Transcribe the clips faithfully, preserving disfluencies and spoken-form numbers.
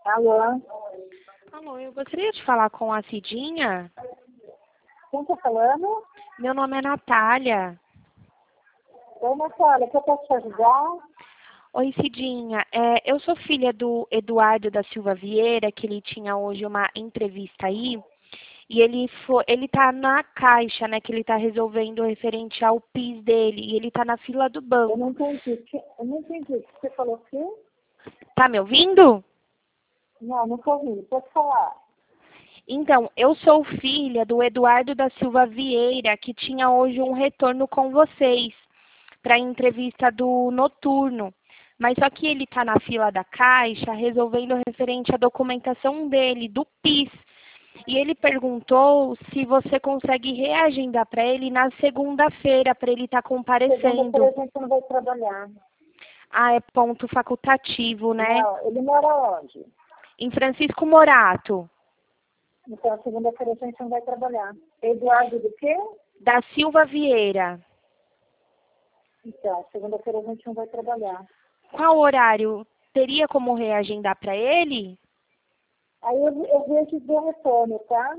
Alô? Alô, eu gostaria de falar com a Cidinha. Quem tá falando? Meu nome é Natália. Oi, Natália, que eu posso te ajudar? Oi, Cidinha. É, eu sou filha do Eduardo da Silva Vieira, que ele tinha hoje uma entrevista aí. E ele foi, ele tá na caixa, né, que ele tá resolvendo referente ao PIS dele. E ele tá na fila do Eu banco. não entendi. Que- Eu não entendi. Você falou o quê? Tá me ouvindo? Não, não ouvi. Pode falar. Então, eu sou filha do Eduardo da Silva Vieira, que tinha hoje um retorno com vocês para a entrevista do noturno. Mas só que ele está na fila da Caixa resolvendo referente à documentação dele, do PIS. E ele perguntou se você consegue reagendar para ele na segunda-feira, para ele estar tá comparecendo. Segunda-feira a gente não vai trabalhar. Ah, é ponto facultativo, né? Não, ele mora onde? Em Francisco Morato, Então, segunda-feira a gente não vai trabalhar. Eduardo do quê? da Silva Vieira. Então, segunda-feira a gente não vai trabalhar. Qual horário? Teria como reagendar para ele? Aí eu, eu vejo do retorno, tá?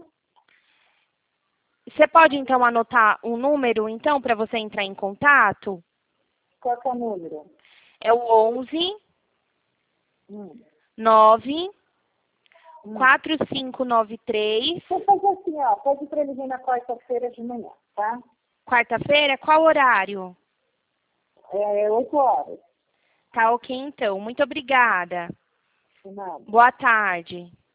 Você pode, então, anotar um número, então, para você entrar em contato? Qual que é o número? É o onze, Hum. nove, Hum. quatro cinco nove três. Vou fazer assim, ó. Pode ir pra ele vir na quarta-feira de manhã, tá? Quarta-feira, qual horário? É oito horas. Tá ok, então. Muito obrigada. De nada. Boa tarde.